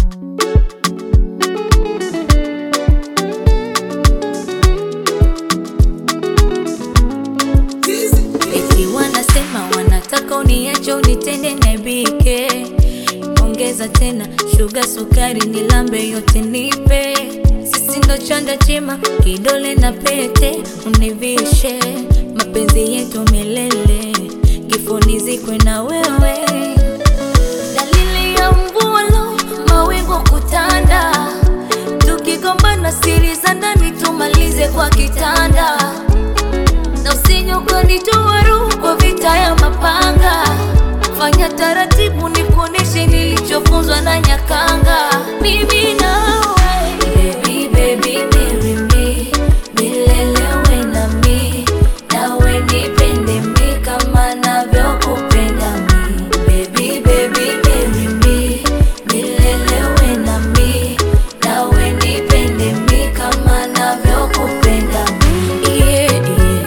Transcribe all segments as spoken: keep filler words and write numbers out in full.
Nataka uniache unitende nebike. Ongeza tena sugar sukari nilambe yote nipe. Sisi ndo chanda chema kidole na pete univishe. Mapenzi yetu milele kifoni zikwe na wewe. Dalili ya mvua lo mawingu kutanda. Tukigombana siri za ndani tumalize kwa kitanda. Na usinyuka nitoa roho kwa vita ya mapanga. Fanya taratibu nikuoneshe nilichofunzwa na Nyakanga. Mimi nawe baby baby marry me. Milele uwe na mi. Nawe nipende mi kama navyokupenda mi. Baby baby marry me. Milele uwe na mi. Nawe nipende mi kama navyokupenda mi. Yeah, yeah.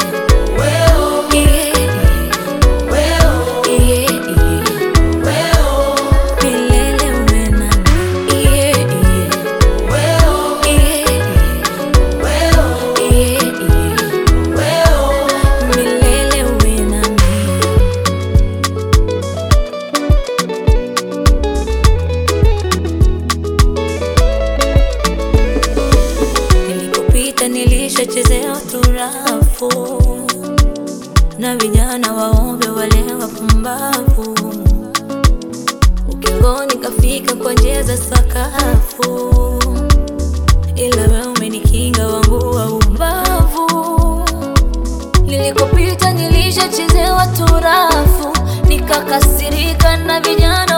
Nilishachezea turafu na vijana waombe wale wapumbavu. Ukingoni kafika kwa njia za sakafu, ila wewe umenikinga wangu wa ubavu. Nilikopita nilishachezea turafu, nikakasirika na vijana